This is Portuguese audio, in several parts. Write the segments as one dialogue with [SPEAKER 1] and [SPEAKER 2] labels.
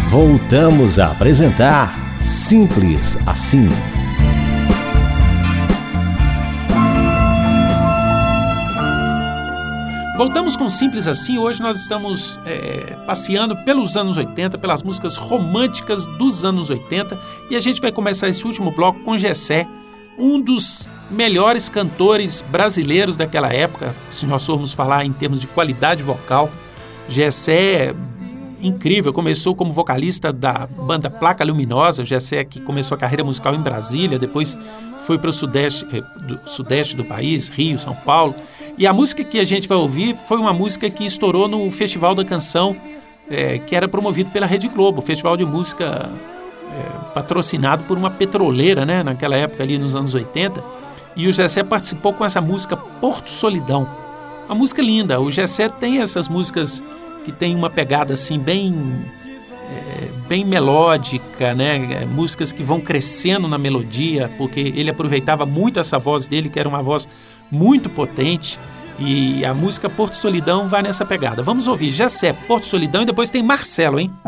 [SPEAKER 1] Voltamos a apresentar Simples Assim.
[SPEAKER 2] Voltamos com Simples Assim. Hoje nós estamos passeando pelos anos 80, pelas músicas românticas dos anos 80, e a gente vai começar esse último bloco com Gessé, um dos melhores cantores brasileiros daquela época, se nós formos falar em termos de qualidade vocal. Gessé, incrível, começou como vocalista da banda Placa Luminosa. Gessé que começou a carreira musical em Brasília, depois foi para o sudeste do país, Rio, São Paulo. E a música que a gente vai ouvir foi uma música que estourou no Festival da Canção, que era promovido pela Rede Globo, festival de música patrocinado por uma petroleira, né, naquela época ali nos anos 80. E o Gessé participou com essa música Porto Solidão. Uma música linda. O Gessé tem essas músicas que tem uma pegada assim bem melódica, né? Músicas que vão crescendo na melodia, porque ele aproveitava muito essa voz dele, que era uma voz muito potente, e a música Porto Solidão vai nessa pegada. Vamos ouvir Gessé, Porto Solidão, e depois tem Marcelo, hein?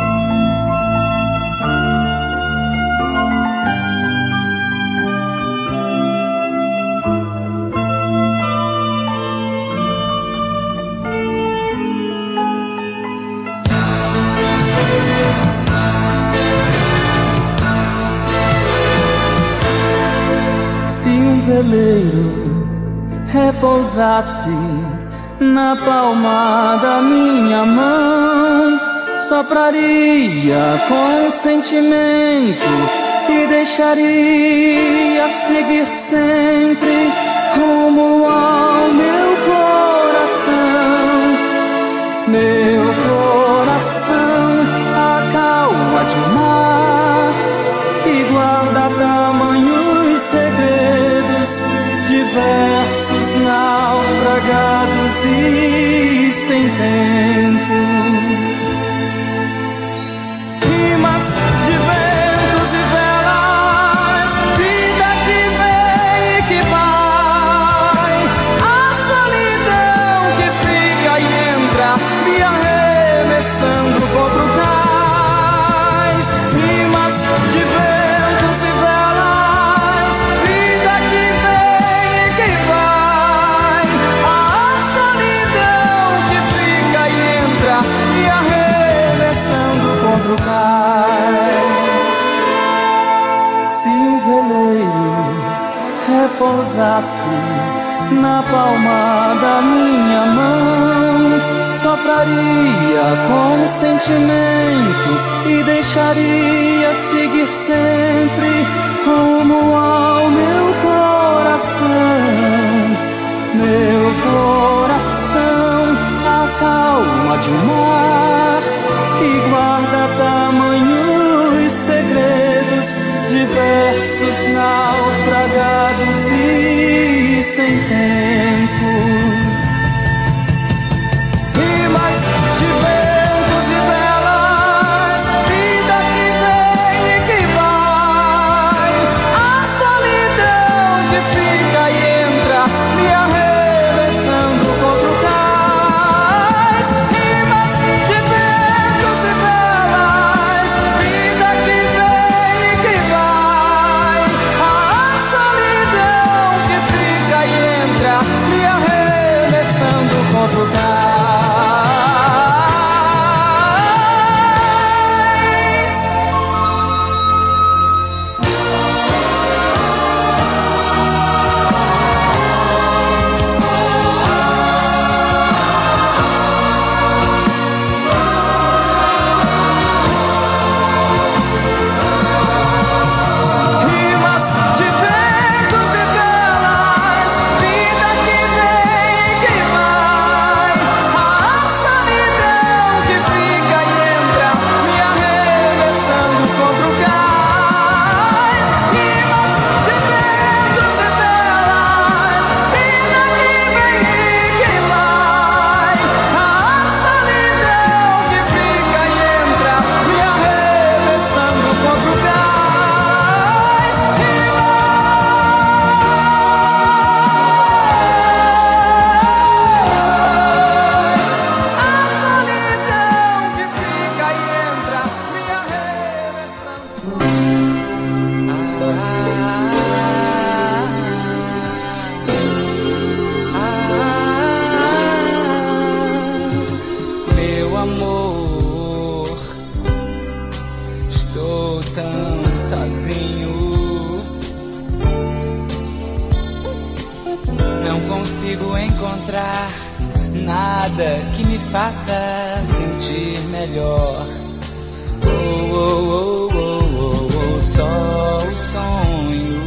[SPEAKER 3] Veleiro repousasse na palma da minha mão, sopraria com sentimento e deixaria seguir sempre rumo ao meu coração. Meu coração, a calma de um mar que guarda tamanhos segredos, diversos, naufragados e sem tempo. Rimas de ventos e velas, vida que vem e que vai, a solidão que fica e entra, me arremessando contra o cais. Rimas de ventos e velas, vida que vem e que vai, a solidão que fica e entra, me arremessando contra o cais. Se um veleiro repousasse na palma da minha mão, sopraria com sentimento e deixaria seguir sempre rumo ao meu coração. Meu coração, a calma de um mar que guarda tamanhos segredos, diversos, naufragados e sem tempo. Rimas de ventos e velas, vida que vem e que vai, a solidão que fica e entra, me arremessando contra o cais. Rimas de ventos e velas, vida que vem e que vai, a solidão que fica e entra, me arremessando amor, estou tão sozinho. Não consigo encontrar nada que me faça sentir melhor. Oh, oh, oh, oh, oh, só o sonho.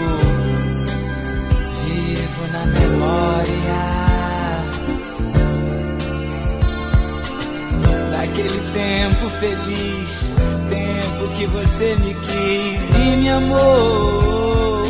[SPEAKER 3] Vivo na memória daquele tempo feliz, tempo que você me quis e me amou.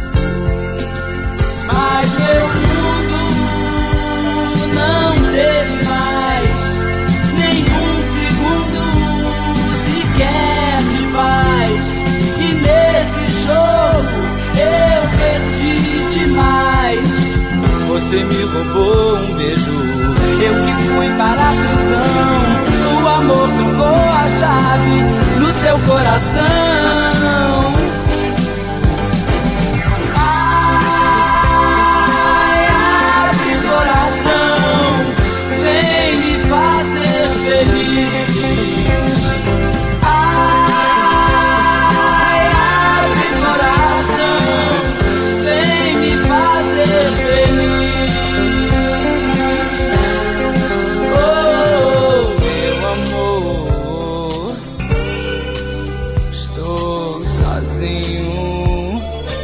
[SPEAKER 3] Mas meu mundo não teve mais nenhum segundo sequer de paz. E nesse jogo eu perdi demais. Você me roubou um beijo, eu que fui para a prisão. O amor trocou a chave no seu coração. Vem me fazer feliz. Ai, abre coração, vem me fazer feliz. Oh, meu amor, estou sozinho.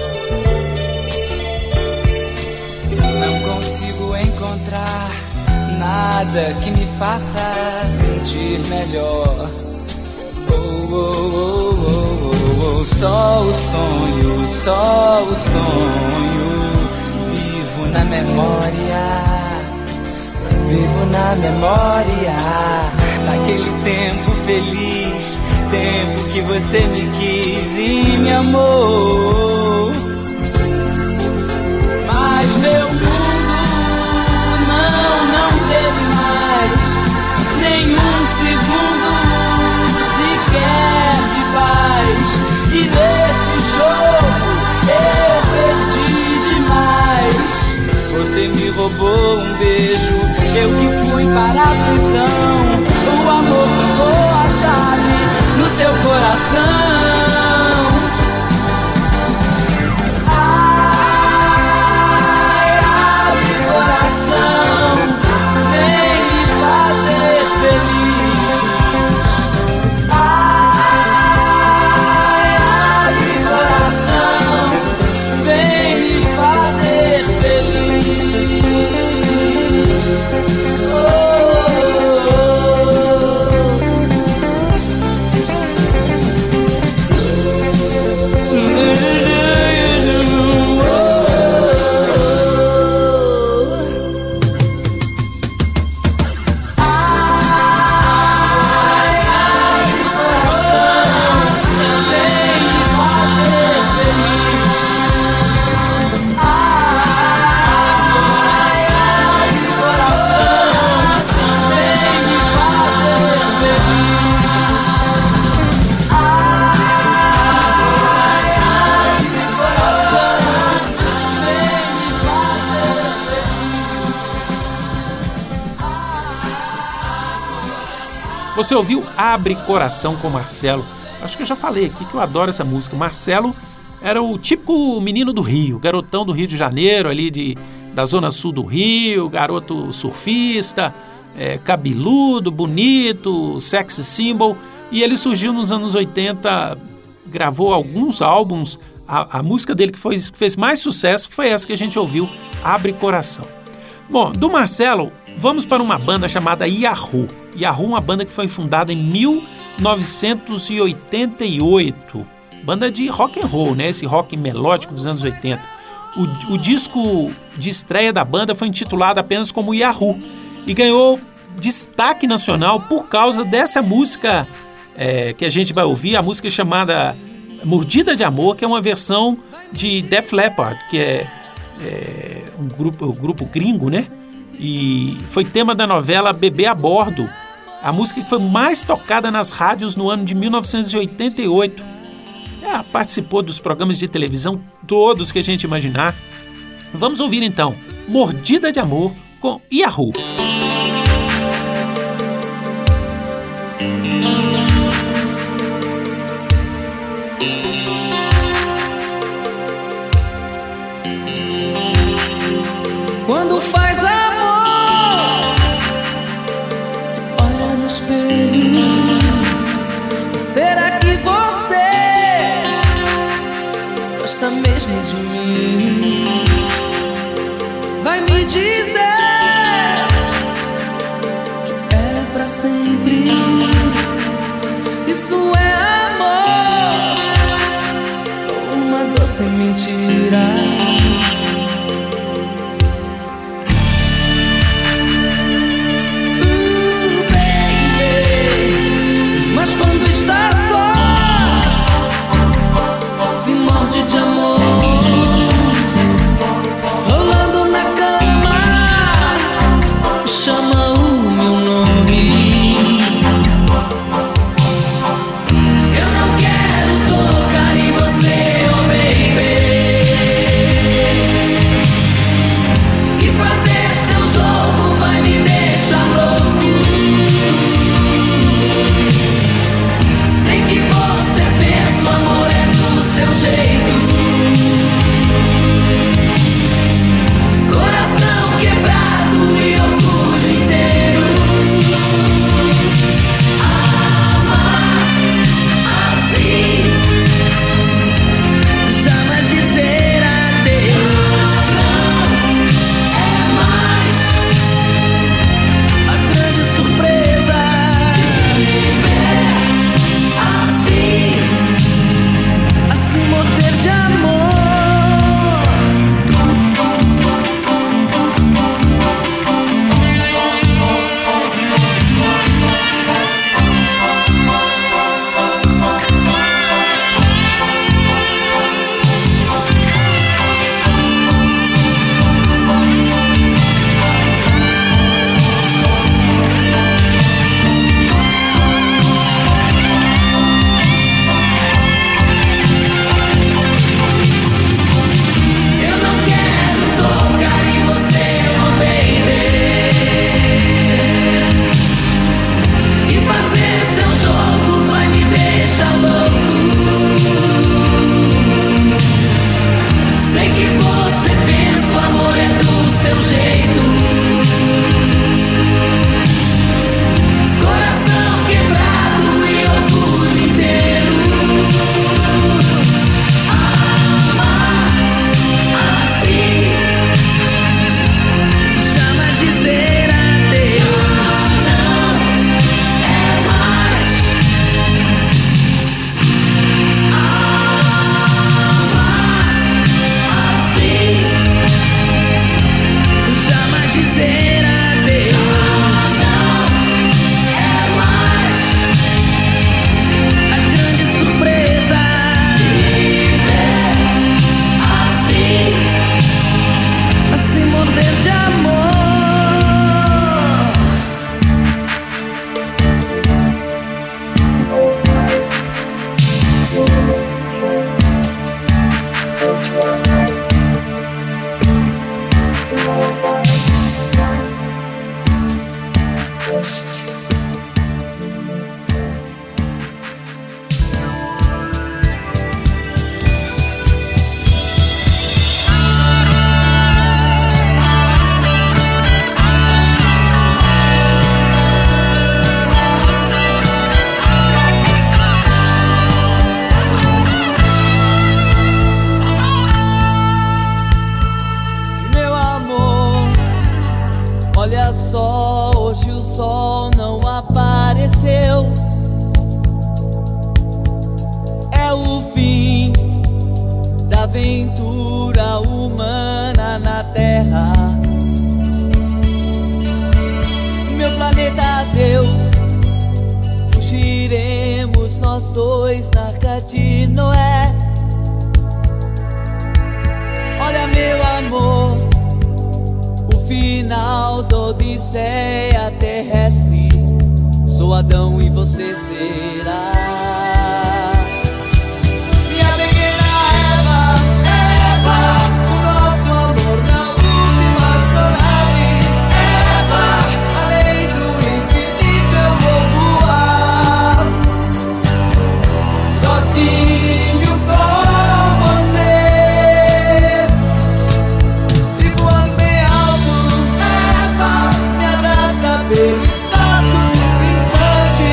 [SPEAKER 3] Não consigo encontrar nada que me faça sentir melhor. Oh, oh, oh, oh, oh, oh. Só o sonho, só o sonho. Vivo na memória, vivo na memória daquele tempo feliz, tempo que você me quis e me amou. Mas meu mundo não teve mais nenhum segundo sequer de paz. E nesse jogo eu perdi demais. Você me roubou um beijo, eu que fui para a prisão. O amor trocou a chave no seu coração.
[SPEAKER 2] Você ouviu Abre Coração com Marcelo. Acho que eu já falei aqui que eu adoro essa música. Marcelo era o típico menino do Rio, garotão do Rio de Janeiro, ali da zona sul do Rio, garoto surfista, cabeludo, bonito, sexy symbol. E ele surgiu nos anos 80, gravou alguns álbuns. A música dele que fez mais sucesso foi essa que a gente ouviu, Abre Coração. Bom, do Marcelo, vamos para uma banda chamada Yahoo. Yahoo, uma banda que foi fundada em 1988. Banda de rock and roll, né? Esse rock melódico dos anos 80. O disco de estreia da banda foi intitulado apenas como Yahoo e ganhou destaque nacional por causa dessa música que a gente vai ouvir, a música chamada Mordida de Amor, que é uma versão de Def Leppard, que é um grupo gringo, né? E foi tema da novela Bebê a Bordo, a música que foi mais tocada nas rádios no ano de 1988. Participou dos programas de televisão todos que a gente imaginar. Vamos ouvir então Mordida de Amor com Yahoo.
[SPEAKER 3] espelho. Será que você gosta mesmo de mim? Vai me dizer que é pra sempre. Isso é amor ou uma doce mentira? Quando está só, se morde de amor, rolando na cama, chama o meu nome. Eu não quero tocar em você, oh baby, e fazer seu jogo vai me deixar louco. O amor é do seu jeito. Coração quebrado e orgulho inteiro. Amar assim, jamais dizer adeus. Não é mais a grande surpresa. Viver assim, morder de amor. Olha só, hoje o sol não apareceu. É o fim da aventura humana na Terra. Meu planeta adeus, fugiremos nós dois na Arca de Noé. Olha meu amor, o final da odisseia terrestre. Sou Adão e você será minha pequena Eva. O nosso amor na última astronave. Eva, além do infinito eu vou voar sozinho com você. E voando bem alto, Eva, me abraça pelo espaço de um instante.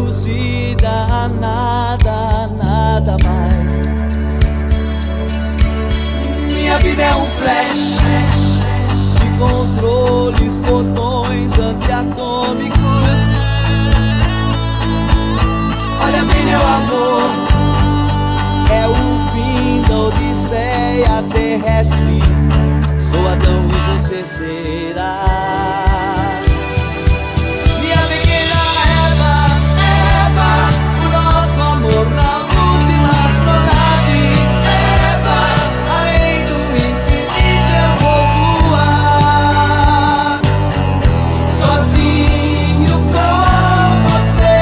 [SPEAKER 3] reduzida a nada mais. Minha vida é um flash de controles, botões antiatômicos. Olha bem, meu amor, é o fim da odisseia terrestre. Sou Adão e você será minha pequena Eva, o nosso amor na última astronave. Eva, além do infinito eu vou voar, sozinho com você,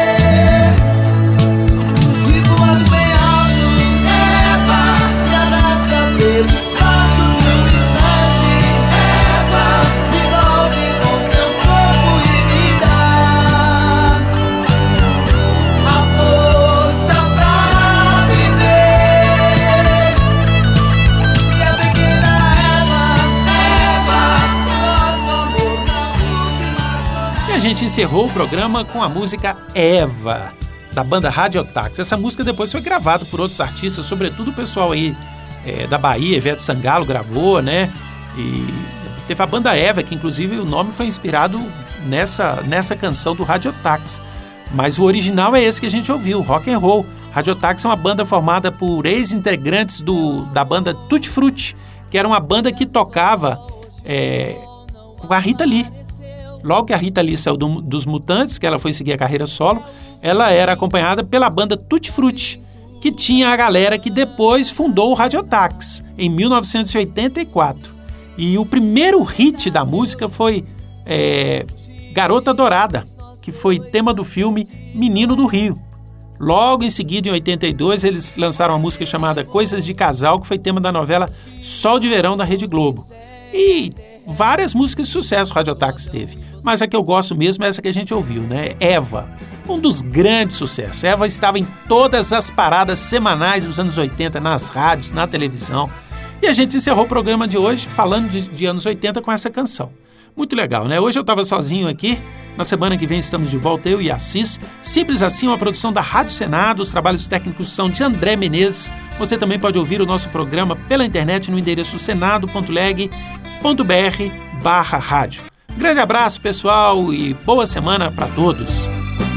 [SPEAKER 3] e voando bem alto. Eva, me abraça pelo espaço de um instante. Eva, me envolve com teu corpo e me dá a força pra viver. Minha pequena Eva, o nosso amor na última astronave.
[SPEAKER 2] E a gente encerrou o programa com a música Eva, da banda Radiotax. Essa música depois foi gravada por outros artistas, sobretudo o pessoal aí da Bahia. Ivete Sangalo gravou, né? E teve a banda Eva, que inclusive o nome foi inspirado nessa canção do Radiotax. Mas o original é esse que a gente ouviu, Rock and Roll. Radiotax é uma banda formada por ex-integrantes da banda Tutti Frutti, que era uma banda que tocava com a Rita Lee. Logo que a Rita Lee saiu dos Mutantes, que ela foi seguir a carreira solo, ela era acompanhada pela banda Tutti Frutti, que tinha a galera que depois fundou o Radiotax, em 1984. E o primeiro hit da música foi Garota Dourada, que foi tema do filme Menino do Rio. Logo em seguida, em 82, eles lançaram uma música chamada Coisas de Casal, que foi tema da novela Sol de Verão da Rede Globo. E várias músicas de sucesso o Radiotax teve, mas a que eu gosto mesmo é essa que a gente ouviu, né? Eva, um dos grandes sucessos. Eva estava em todas as paradas semanais dos anos 80, nas rádios, na televisão. E a gente encerrou o programa de hoje falando de anos 80 com essa canção. Muito legal, né? Hoje eu estava sozinho aqui. Na semana que vem estamos de volta, eu e Assis. Simples Assim, uma produção da Rádio Senado. Os trabalhos técnicos são de André Menezes. Você também pode ouvir o nosso programa pela internet no endereço senado.leg.br/rádio. Grande abraço, pessoal, e boa semana para todos.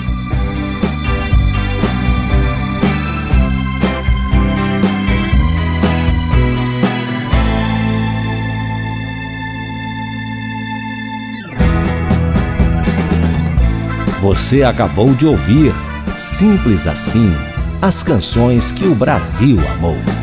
[SPEAKER 1] Você acabou de ouvir Simples Assim, as canções que o Brasil amou.